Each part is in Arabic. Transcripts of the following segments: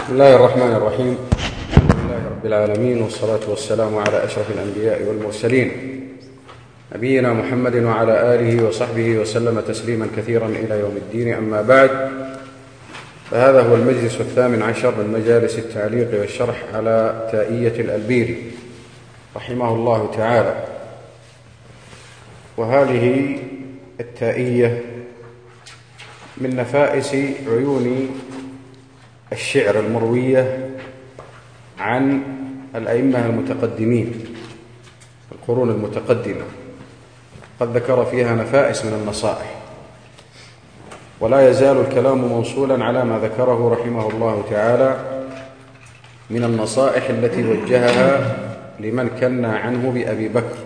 بسم الله الرحمن الرحيم. الحمد لله رب العالمين، والصلاة والسلام على أشرف الأنبياء والمرسلين نبينا محمد وعلى آله وصحبه وسلم تسليما كثيرا إلى يوم الدين. أما بعد، فهذا هو المجلس 18 من مجالس التعليق والشرح على تائية الألبيري رحمه الله تعالى. وهذه التائية من نفائس عيون الشعر المروية عن الأئمة المتقدمين في القرون المتقدمة، قد ذكر فيها نفائس من النصائح، ولا يزال الكلام موصولا على ما ذكره رحمه الله تعالى من النصائح التي وجهها لمن كنى عنه بأبي بكر.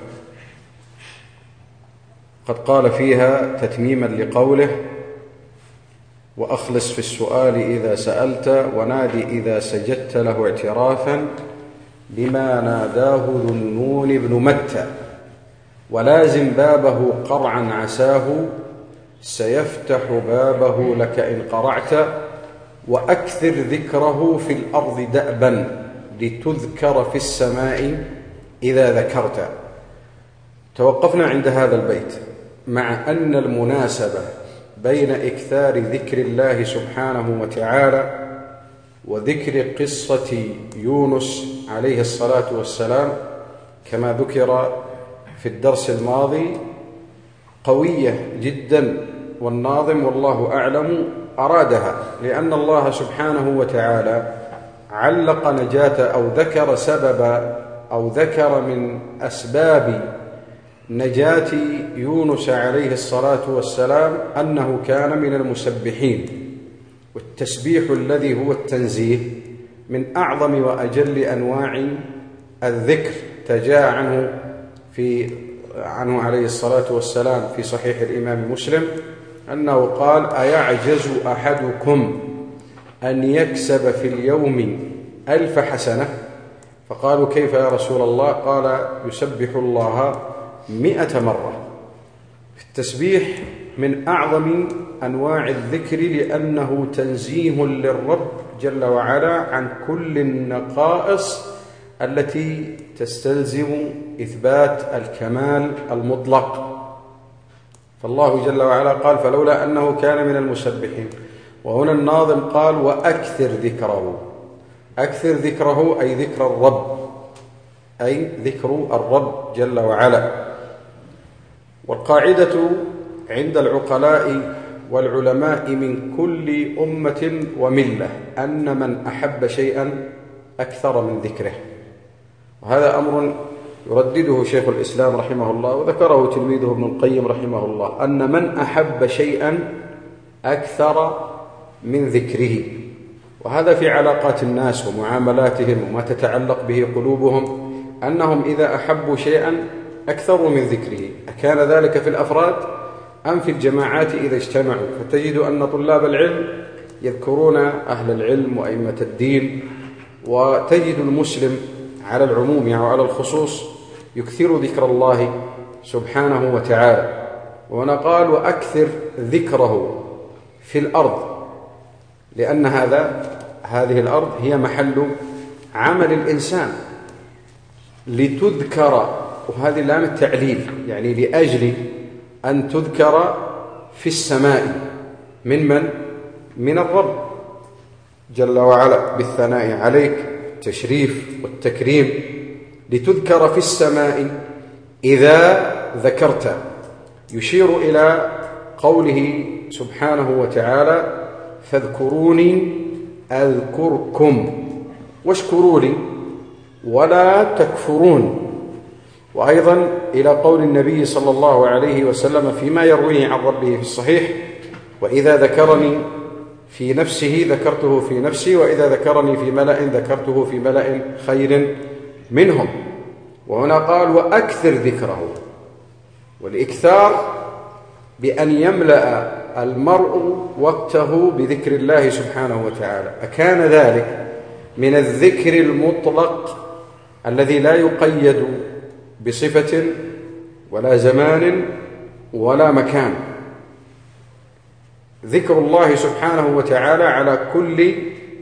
قد قال فيها تتميما لقوله: وأخلص في السؤال إذا سألت، ونادي إذا سجدت له اعترافا بما ناداه ذو النون بن متى، ولازم بابه قرعا عساه، سيفتح بابه لك إن قرعت، وأكثر ذكره في الأرض دأبا، لتذكر في السماء إذا ذكرت. توقفنا عند هذا البيت، مع أن المناسبة بين إكثار ذكر الله سبحانه وتعالى وذكر قصة يونس عليه الصلاة والسلام كما ذكر في الدرس الماضي قوية جدا، والناظم والله أعلم أرادها، لأن الله سبحانه وتعالى علق نجاة أو ذكر سبب أو ذكر من أسباب نجاة يونس عليه الصلاة والسلام أنه كان من المسبحين، والتسبيح الذي هو التنزيه من أعظم وأجل أنواع الذكر. تجاء عنه عليه الصلاة والسلام في صحيح الإمام مسلم أنه قال: أيعجز أحدكم أن يكسب في اليوم 1000 حسنة؟ فقالوا: كيف يا رسول الله؟ قال: يسبح الله 100 مرة. التسبيح من أعظم أنواع الذكر، لأنه تنزيه للرب جل وعلا عن كل النقائص التي تستلزم إثبات الكمال المطلق. فالله جل وعلا قال: فلولا أنه كان من المسبحين. وهنا الناظم قال: وأكثر ذكره. أكثر ذكره أي ذكر الرب، أي ذكر الرب جل وعلا. والقاعدة عند العقلاء والعلماء من كل أمة وملة أن من أحب شيئا أكثر من ذكره، وهذا أمر يردده شيخ الإسلام رحمه الله، وذكره تلميذه ابن القيم رحمه الله، أن من أحب شيئا أكثر من ذكره. وهذا في علاقات الناس ومعاملاتهم وما تتعلق به قلوبهم، أنهم إذا أحبوا شيئا أكثر من ذكره. أكان ذلك في الأفراد أم في الجماعات إذا اجتمعوا؟ فتجد أن طلاب العلم يذكرون أهل العلم وأئمة الدين، وتجد المسلم على العموم وعلى الخصوص يكثر ذكر الله سبحانه وتعالى. وهنا قال: وأكثر ذكره في الأرض، لأن هذه الأرض هي محل عمل الإنسان، لتذكر، وهذه لام التعليل، يعني لأجل أن تذكر في السماء. من الرب جل وعلا بالثناء عليك، التشريف والتكريم. لتذكر في السماء إذا ذكرت، يشير إلى قوله سبحانه وتعالى: فاذكروني أذكركم واشكروا لي ولا تكفرون. وأيضا إلى قول النبي صلى الله عليه وسلم فيما يرويه عن ربه في الصحيح: وإذا ذكرني في نفسه ذكرته في نفسي، وإذا ذكرني في ملأ ذكرته في ملأ خير منهم. وهنا قال: وأكثر ذكره، والإكثار بأن يملأ المرء وقته بذكر الله سبحانه وتعالى. أكان ذلك من الذكر المطلق الذي لا يقيد بصفة ولا زمان ولا مكان، ذكر الله سبحانه وتعالى على كل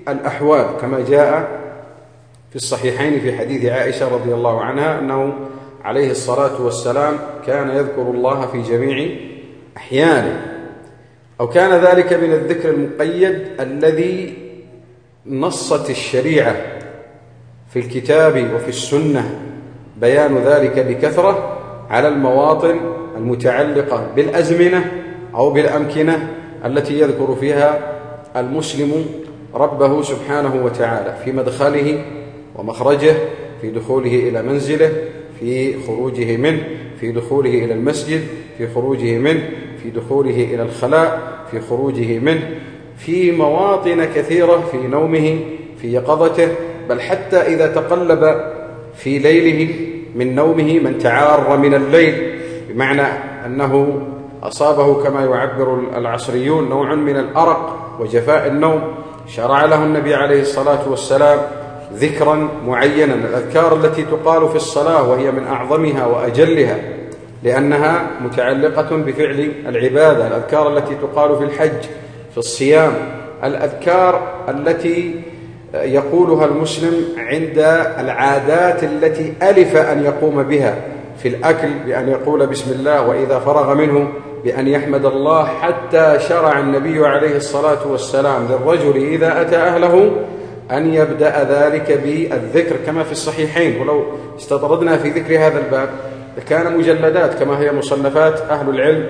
الأحوال كما جاء في الصحيحين في حديث عائشة رضي الله عنها أنه عليه الصلاة والسلام كان يذكر الله في جميع أحيانه، أو كان ذلك من الذكر المقيد الذي نصت الشريعة في الكتاب وفي السنة بيان ذلك بكثرة على المواطن المتعلقة بالأزمنة أو بالأمكنة التي يذكر فيها المسلم ربه سبحانه وتعالى في مدخله ومخرجه، في دخوله إلى منزله، في خروجه منه، في دخوله إلى المسجد، في خروجه منه، في دخوله إلى الخلاء، في خروجه منه، في مواطن كثيرة، في نومه، في يقظته، بل حتى إذا تقلب في ليله من نومه من تعار من الليل، بمعنى أنه أصابه كما يعبر العصريون نوع من الأرق وجفاء النوم، شرع له النبي عليه الصلاة والسلام ذكرا معينا، الأذكار التي تقال في الصلاة وهي من أعظمها وأجلها لأنها متعلقة بفعل العبادة، الأذكار التي تقال في الحج، في الصيام، الأذكار التي يقولها المسلم عند العادات التي ألف أن يقوم بها، في الأكل بأن يقول بسم الله، وإذا فرغ منه بأن يحمد الله، حتى شرع النبي عليه الصلاة والسلام للرجل إذا أتى أهله أن يبدأ ذلك بالذكر كما في الصحيحين. ولو استطردنا في ذكر هذا الباب كان مجلدات كما هي مصنفات أهل العلم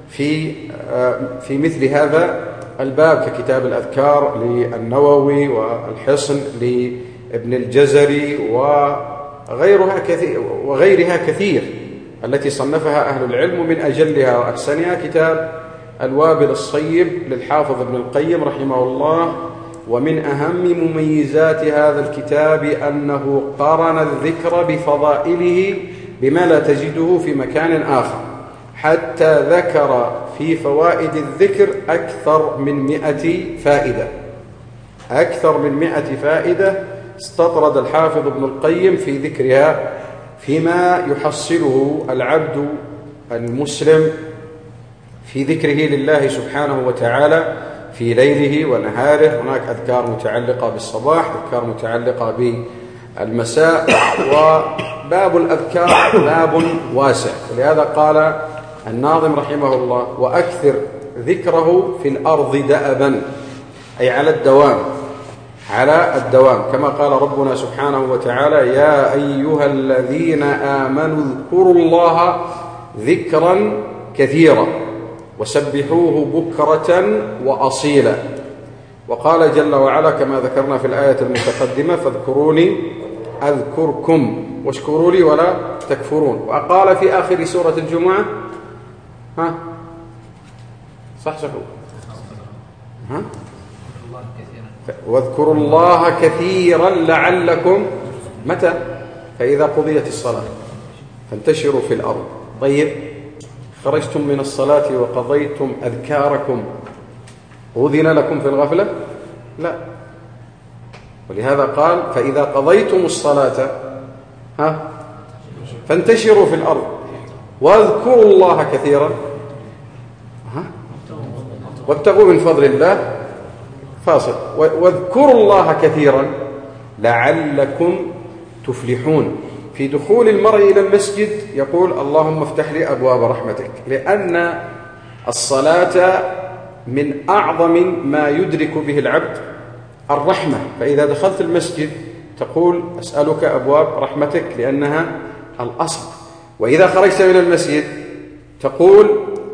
في مثل هذا الباب، ككتاب الأذكار للنووي والحصن لابن الجزري وغيرها كثير التي صنفها أهل العلم، ومن أجلها وأحسنها كتاب الوابل الصيب للحافظ ابن القيم رحمه الله. ومن أهم مميزات هذا الكتاب أنه قارن الذكر بفضائله بما لا تجده في مكان آخر، حتى ذكر في فوائد الذكر أكثر من 100 فائدة، أكثر من 100 فائدة استطرد الحافظ ابن القيم في ذكرها فيما يحصله العبد المسلم في ذكره لله سبحانه وتعالى في ليله ونهاره. هناك أذكار متعلقة بالصباح، أذكار متعلقة بالمساء، وباب الأذكار باب واسع، ولهذا قال الناظم رحمه الله: وأكثر ذكره في الأرض دأبا، أي على الدوام، على الدوام، كما قال ربنا سبحانه وتعالى: يا أيها الذين آمنوا اذكروا الله ذكرا كثيرا وسبحوه بكرة وأصيلا. وقال جل وعلا كما ذكرنا في الآية المتقدمة: فاذكروني أذكركم واشكروا لي ولا تكفرون. وقال في آخر سورة الجمعة: صحصحوا واذكروا الله كثيرا لعلكم متى؟ فإذا قضيت الصلاة فانتشروا في الأرض. طيب، خرجتم من الصلاة وقضيتم أذكاركم، أذن لكم في الغفلة؟ لا. ولهذا قال: فإذا قضيتم الصلاة فانتشروا في الأرض واذكروا الله كثيرا وابتغوا من فضل الله، فاصل، واذكروا الله كثيرا لعلكم تفلحون. في دخول المرء إلى المسجد يقول: اللهم افتح لي أبواب رحمتك، لأن الصلاة من أعظم ما يدرك به العبد الرحمة. فإذا دخلت المسجد تقول: أسألك أبواب رحمتك، لأنها الأصل. وإذا خرجت من المسجد تقول: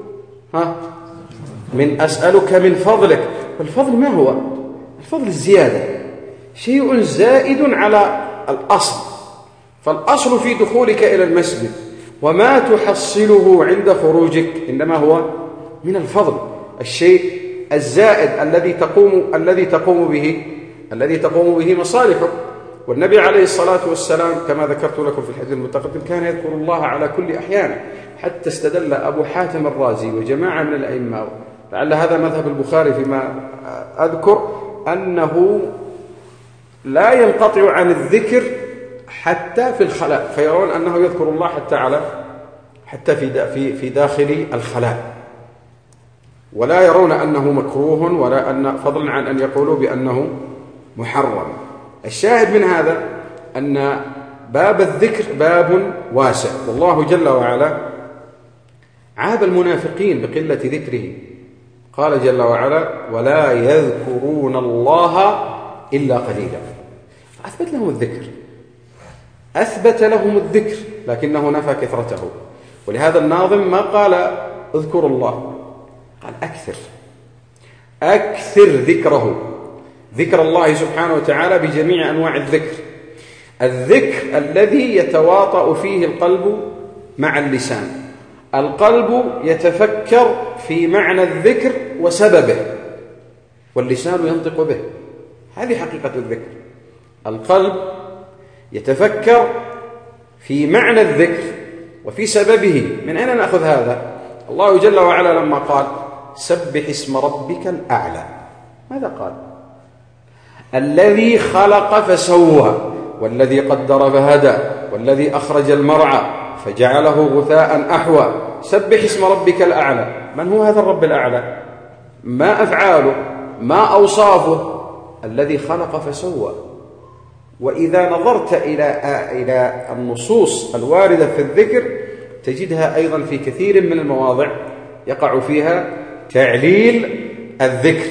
من أسألك من فضلك. والفضل ما هو؟ الفضل الزيادة، شيء زائد على الأصل. فالأصل في دخولك إلى المسجد وما تحصله عند خروجك إنما هو من الفضل، الشيء الزائد الذي تقوم به مصالحك. والنبي عليه الصلاة والسلام كما ذكرت لكم في الحديث المتقدم كان يذكر الله على كل أحيان، حتى استدل أبو حاتم الرازي وجماعة من الأئمة، لعل هذا مذهب البخاري فيما أذكر، أنه لا ينقطع عن الذكر حتى في الخلاء، فيرون أنه يذكر الله حتى في داخل الخلاء، ولا يرون أنه مكروه، ولا أن فضلا عن أن يقولوا بأنه محرم. الشاهد من هذا أن باب الذكر باب واسع، والله جل وعلا عاب المنافقين بقلة ذكره. قال جل وعلا: ولا يذكرون الله إلا قليلا. أثبت لهم الذكر، أثبت لهم الذكر، لكنه نفى كثرته. ولهذا الناظم ما قال اذكروا الله، قال أكثر ذكره، ذكر الله سبحانه وتعالى بجميع أنواع الذكر، الذكر الذي يتواطأ فيه القلب مع اللسان، القلب يتفكر في معنى الذكر وسببه، واللسان ينطق به. هذه حقيقة الذكر. القلب يتفكر في معنى الذكر وفي سببه. من أين نأخذ هذا؟ الله جل وعلا لما قال: سبح اسم ربك الأعلى، ماذا قال؟ الذي خلق فسوى، والذي قدر فهدى، والذي أخرج المرعى فجعله غثاء أحوى. سبح اسم ربك الأعلى. من هو هذا الرب الأعلى؟ ما أفعاله؟ ما أوصافه؟ الذي خلق فسوى. وإذا نظرت إلى النصوص الواردة في الذكر تجدها أيضا في كثير من المواضع يقع فيها تعليل الذكر.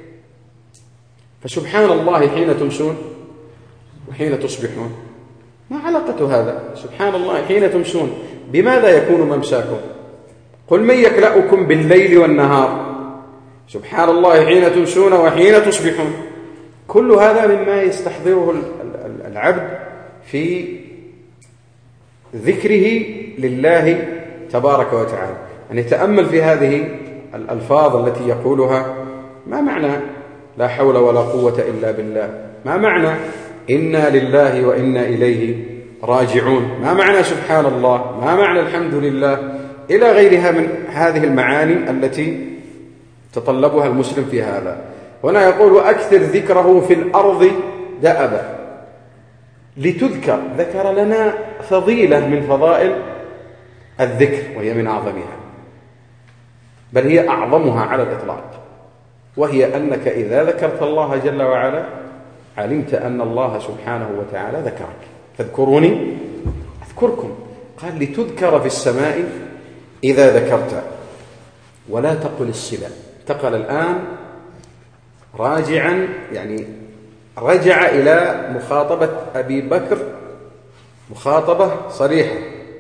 فسبحان الله حين تمسون وحين تصبحون، ما علاقة هذا؟ سبحان الله حين تمسون، بماذا يكون ممساكم؟ قل من يكلأكم بالليل والنهار. سبحان الله حين تمسون وحين تصبحون. كل هذا مما يستحضره العبد في ذكره لله تبارك وتعالى، أن يتأمل في هذه الألفاظ التي يقولها. ما معنى لا حول ولا قوة إلا بالله؟ ما معنى إنا لله وإنا إليه راجعون؟ ما معنى سبحان الله؟ ما معنى الحمد لله؟ إلى غيرها من هذه المعاني التي تطلبها المسلم في هذا. هنا يقول: وأكثر ذكره في الأرض دأبا، لتذكر. ذكر لنا فضيلة من فضائل الذكر، وهي من أعظمها، بل هي أعظمها على الإطلاق، وهي أنك إذا ذكرت الله جل وعلا علمت أن الله سبحانه وتعالى ذكرك. فاذكروني أذكركم. قال: لتذكر في السماء إذا ذكرت، ولا تقل الصلة. انتقل الآن راجعا، يعني رجع إلى مخاطبة أبي بكر مخاطبة صريحة،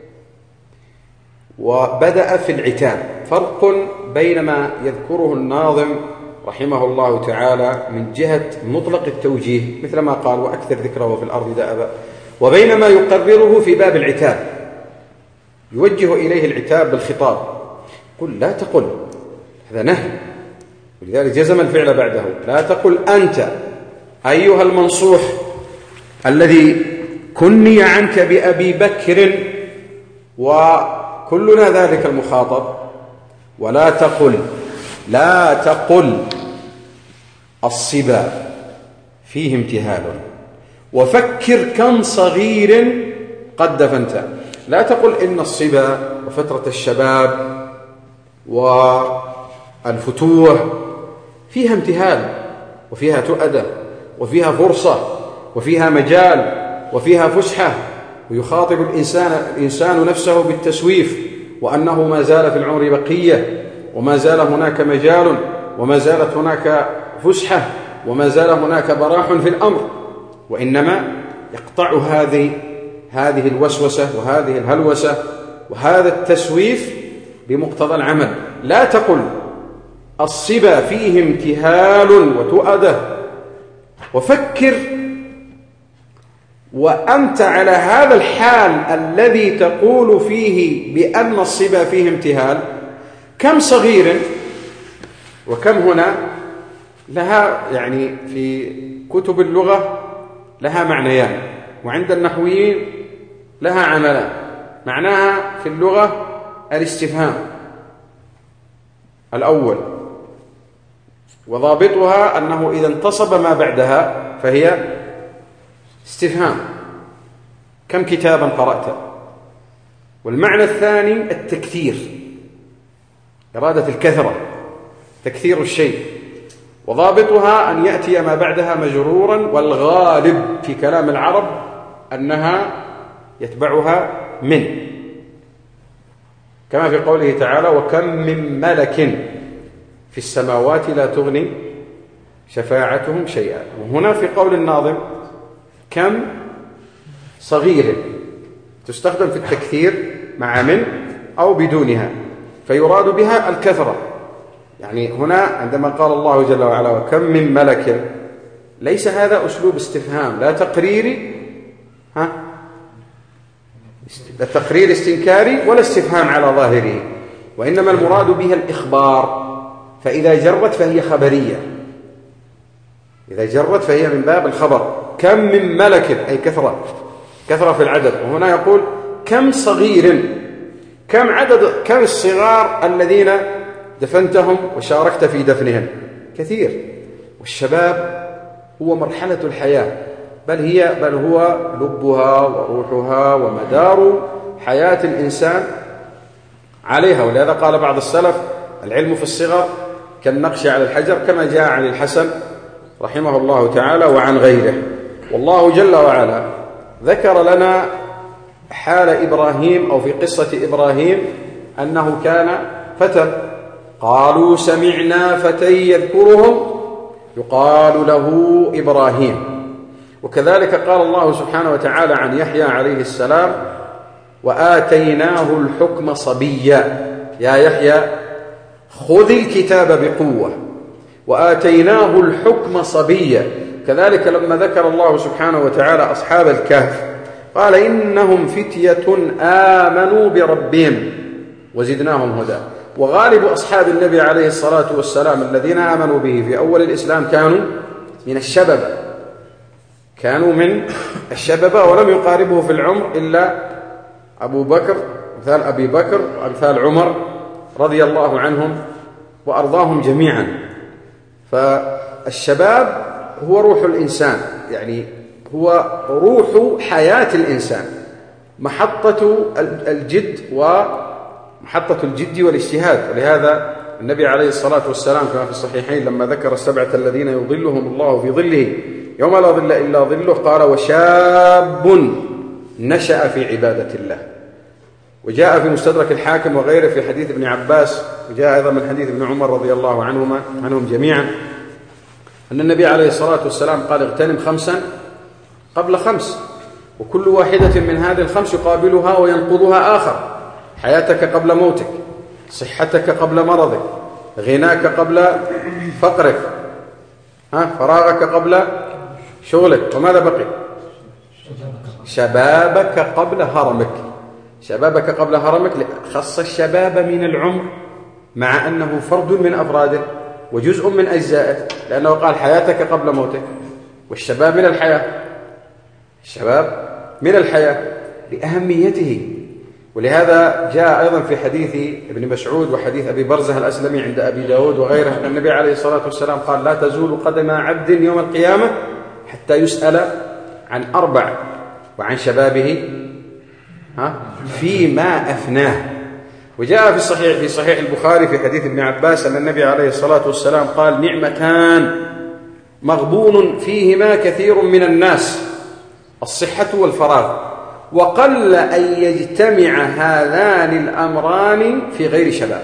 وبدأ في العتاب. فرق بين ما يذكره الناظم رحمه الله تعالى من جهة مطلق التوجيه، مثل ما قال: وأكثر ذكره في الأرض دأبا، وبين ما يقرره في باب العتاب، يوجه إليه العتاب بالخطاب. قل لا تقل، هذا نهي، ولذلك جزم الفعل بعده. لا تقل أنت أيها المنصوح الذي كني عنك بأبي بكر، وكلنا ذلك المخاطب. ولا تقل، لا تقل الصبا فيه امتهال، وفكر كم صغير قد دفنت. لا تقل إن الصبا وفترة الشباب والفتوة فيها امتهال، وفيها تؤدة، وفيها فرصة، وفيها مجال، وفيها فسحة. ويخاطب الإنسان نفسه بالتسويف، وأنه ما زال في العمر بقية، وما زال هناك مجال، وما زالت هناك فسحة، وما زال هناك براح في الأمر. وإنما يقطع هذه الوسوسة وهذه الهلوسة وهذا التسويف بمقتضى العمل. لا تقل الصبا فيه امتهال وتؤدة، وفكر وأنت على هذا الحال الذي تقول فيه بأن الصبا فيه امتهال كم صغير. وكم هنا لها يعني في كتب اللغة لها معنيان، وعند النحويين لها عملان. معناها في اللغة الاستفهام الأول، وضابطها أنه إذا انتصب ما بعدها فهي استفهام: كم كتابا قرأت. والمعنى الثاني التكثير، إرادة الكثرة، تكثير الشيء. وضابطها أن يأتي ما بعدها مجرورا، والغالب في كلام العرب أنها يتبعها من، كما في قوله تعالى: وكم من ملك في السماوات لا تغني شفاعتهم شيئا. وهنا في قول الناظم كم صغير تستخدم في التكثير مع من أو بدونها، فيراد بها الكثرة. يعني هنا عندما قال الله جل وعلا وكم من ملك، ليس هذا أسلوب استفهام لا تقريري، لا تقرير استنكاري ولا استفهام على ظاهره، وإنما المراد بها الإخبار. فإذا جرت فهي خبرية، إذا جرت فهي من باب الخبر. كم من ملك أي كثرة في العدد. وهنا يقول كم صغير، كم الصغار الذين دفنتهم وشاركت في دفنهم؟ كثير. والشباب هو مرحلة الحياة، بل هو لبها وروحها ومدار حياة الإنسان عليها. ولهذا قال بعض السلف: العلم في الصغر كالنقش على الحجر، كما جاء عن الحسن رحمه الله تعالى وعن غيره. والله جل وعلا ذكر لنا حال إبراهيم، أو في قصة إبراهيم، أنه كان فتى، قالوا سمعنا فتى يذكرهم يقال له إبراهيم. وكذلك قال الله سبحانه وتعالى عن يحيى عليه السلام: وآتيناه الحكم صبيا، يا يحيى خذ الكتاب بقوة. وآتيناه الحكم صبيا. كذلك لما ذكر الله سبحانه وتعالى أصحاب الكهف قال: إنهم فتية آمنوا بربهم وزدناهم هدى. وغالب أصحاب النبي عليه الصلاة والسلام الذين آمنوا به في أول الإسلام كانوا من الشباب، ولم يقاربه في العمر إلا أبو بكر، مثال أبي بكر وأمثال عمر رضي الله عنهم وأرضاهم جميعا. فالشباب هو روح الإنسان، يعني هو روح حياة الإنسان، محطة الجد والاجتهاد. ولهذا النبي عليه الصلاة والسلام كما في الصحيحين لما ذكر السبعة الذين يظلهم الله في ظله يوم لا ظل إلا ظله قال: وشاب نشأ في عبادة الله. وجاء في مستدرك الحاكم وغيره في حديث ابن عباس، وجاء أيضا من حديث ابن عمر رضي الله عنهم جميعا، أن النبي عليه الصلاة والسلام قال: اغتنم 5 قبل 5، وكل واحدة من هذه ال5 يقابلها وينقضها آخر: حياتك قبل موتك، صحتك قبل مرضك، غناك قبل فقرك، فراغك قبل شغلك، وماذا بقي؟ شبابك قبل هرمك. شبابك قبل هرمك خص الشباب من العمر مع أنه فرد من أفراده وجزء من أجزائه، لأنه قال: حياتك قبل موتك. والشباب من الحياة لأهميته. ولهذا جاء أيضا في حديث ابن مسعود وحديث أبي برزة الأسلمي عند أبي داود وغيره أن النبي عليه الصلاة والسلام قال: لا تزول قدم عبد يوم القيامة حتى يسأل عن 4: وعن شبابه فيما أفناه. وجاء في صحيح البخاري في حديث ابن عباس أن النبي عليه الصلاة والسلام قال: نعمتان مغبون فيهما كثير من الناس، الصحة والفراغ، وقل أن يجتمع هذان الأمران في غير شباب.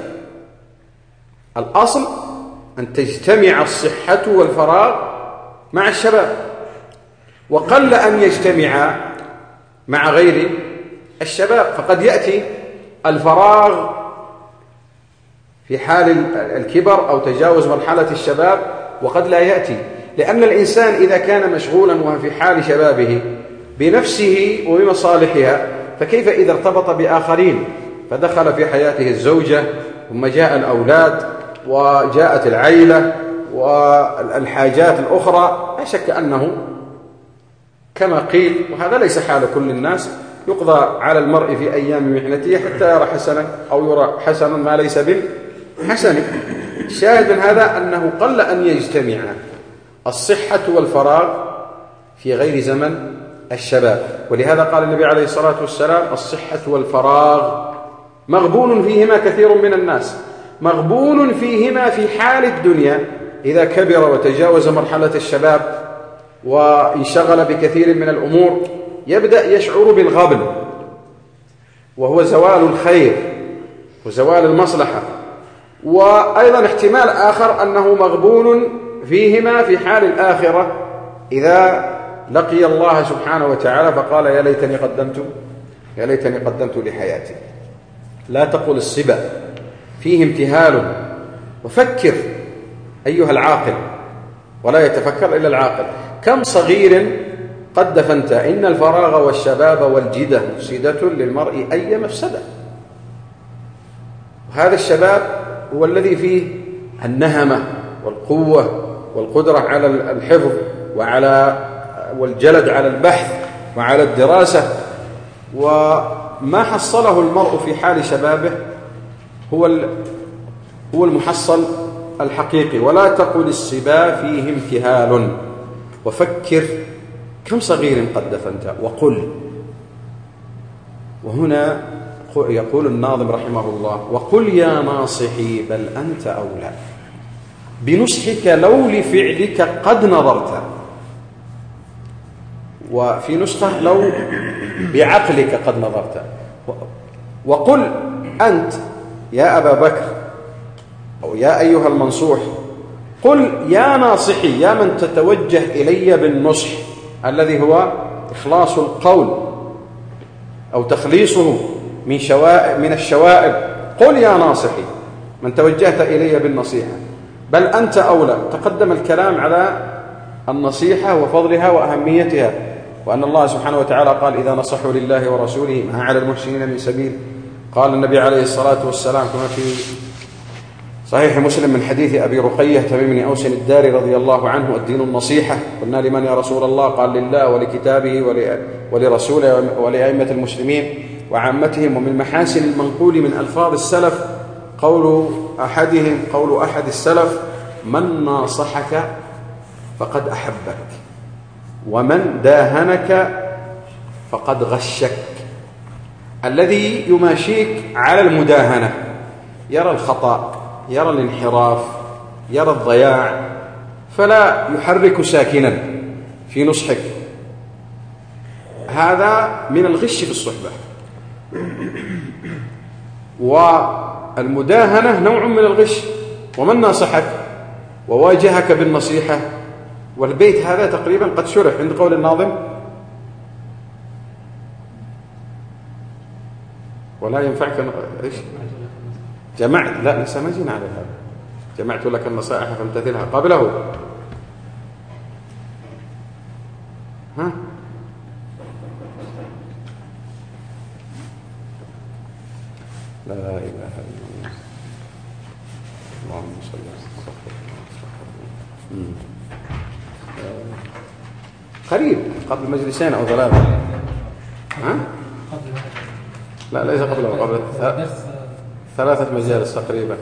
الأصل أن تجتمع الصحة والفراغ مع الشباب، وقل أن يجتمع مع غير الشباب. فقد يأتي الفراغ في حال الكبر أو تجاوز مرحلة الشباب، وقد لا يأتي، لأن الإنسان إذا كان مشغولا وهو في حال شبابه بنفسه وبمصالحها، فكيف إذا ارتبط بآخرين فدخل في حياته الزوجة، ثم جاء الأولاد وجاءت العيلة والحاجات الأخرى؟ لا شك أنه كما قيل، وهذا ليس حال كل الناس، يقضى على المرء في أيام محنته حتى يرى حسنا أو يرى حسنا ما ليس بالحسن. الشاهد من هذا أنه قل أن يجتمع الصحة والفراغ في غير زمن الشباب. ولهذا قال النبي عليه الصلاة والسلام: الصحة والفراغ مغبون فيهما كثير من الناس. مغبون فيهما في حال الدنيا، إذا كبر وتجاوز مرحلة الشباب وانشغل بكثير من الأمور يبدأ يشعر بالغبن، وهو زوال الخير وزوال المصلحة. وأيضا احتمال آخر أنه مغبون فيهما في حال الآخرة إذا لقي الله سبحانه وتعالى فقال يا ليتني قدمت لحياتي. لا تقل الصبا، فيه امتهال. وفكر أيها العاقل، ولا يتفكر إلا العاقل، كم صغير قد دفنت. إن الفراغ والشباب والجدة مفسدة للمرء أي مفسدة. هذا الشباب هو الذي فيه النهمة والقوة والقدرة على الحفظ والجلد على البحث وعلى الدراسة، وما حصله المرء في حال شبابه هو المحصل الحقيقي. ولا تقل الصبا فيه امتهال. وفكر كم صغير قد دفنت وقل. وهنا يقول الناظم رحمه الله وقل يا ناصحي بل أنت أولى بنصحك لو لفعلك قد نظرت. وفي نسخة لو بعقلك قد نظرت. وقل أنت يا أبا بكر أو يا أيها المنصوح، قل يا ناصحي، يا من تتوجه إلي بالنصح الذي هو إخلاص القول أو تخليصه من الشوائب. قل يا ناصحي من توجهت إلي بالنصيحة. بل أنت أولى. تقدم الكلام على النصيحة وفضلها وأهميتها، وأن الله سبحانه وتعالى قال إذا نصحوا لله ورسوله ما على المحسنين من سبيل. قال النبي عليه الصلاة والسلام كما في صحيح مسلم من حديث أبي رقية تميم بن أوس الداري رضي الله عنه الدين النصيحة. قلنا لمن يا رسول الله؟ قال لله ولكتابه ولرسوله ولأئمة المسلمين وعامتهم. ومن محاسن المنقول من ألفاظ السلف قول أحد السلف من ناصحك فقد أحبك ومن داهنك فقد غشك. الذي يماشيك على المداهنة يرى الخطأ، يرى الانحراف، يرى الضياع، فلا يحرك ساكنا في نصحك. هذا من الغش في الصحبة. والمداهنة نوع من الغش. ومن ناصحك وواجهك بالنصيحة. والبيت هذا تقريبا قد شرح عند قول الناظم ولا ينفعك إيش؟ جمعت، لا لسه ما جينا على هذا. جمعت لك النصائح فامتثلها قبله. ها لا إله إلا الله. اللهم صل وسلم. قريب قبل مجلسين أو ثلاثة. ها؟ لا ليس قبل 3 مجالس تقريبا.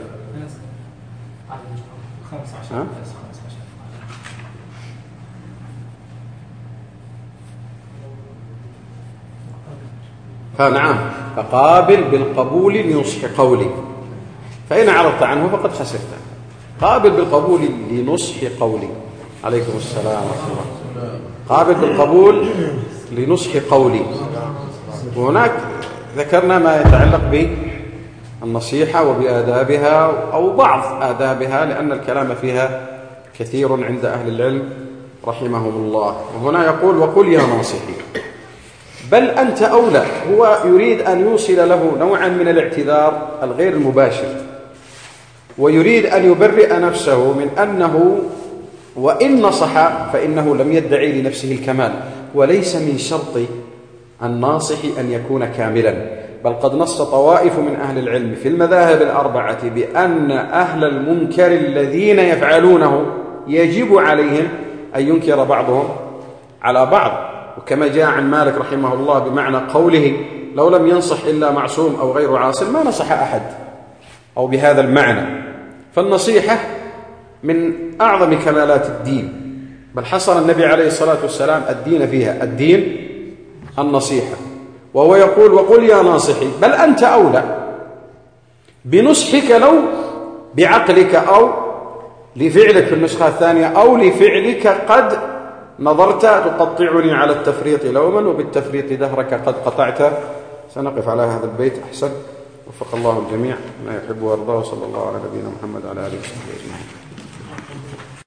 نعم. فقابل بالقبول لنصح قولي، فإن عرضت عنه فقد خسرت. قابل بالقبول لنصح قولي. عليكم السلام ورحمة الله. قابل بالقبول لنصح قولي. وهناك ذكرنا ما يتعلق بالنصيحة وبآدابها أو بعض آدابها، لأن الكلام فيها كثير عند أهل العلم رحمهم الله. وهنا يقول وقل يا ناصحي بل أنت أولى. هو يريد أن يوصل له نوعا من الاعتذار الغير المباشر، ويريد أن يبرئ نفسه من أنه وإن نصح فإنه لم يدعي لنفسه الكمال. وليس من شرط الناصح أن يكون كاملا، بل قد نص طوائف من أهل العلم في المذاهب الأربعة بأن أهل المنكر الذين يفعلونه يجب عليهم أن ينكر بعضهم على بعض. وكما جاء عن مالك رحمه الله بمعنى قوله لو لم ينصح إلا معصوم أو غير عاصم ما نصح أحد، أو بهذا المعنى. فالنصيحة من أعظم كمالات الدين، بل حصر النبي عليه الصلاة والسلام الدين فيها. الدين النصيحة. وهو يقول وقل يا ناصحي بل أنت أولى بنصحك لو بعقلك أو لفعلك في النسخة الثانية أو لفعلك قد نظرت تقطعني على التفريط لوما وبالتفريط دهرك قد قطعت. سنقف على هذا البيت أحسن. وفق الله الجميع ما يحب ويرضاه، صلى الله على نبينا محمد وعلى آله وصحبه أجمعين.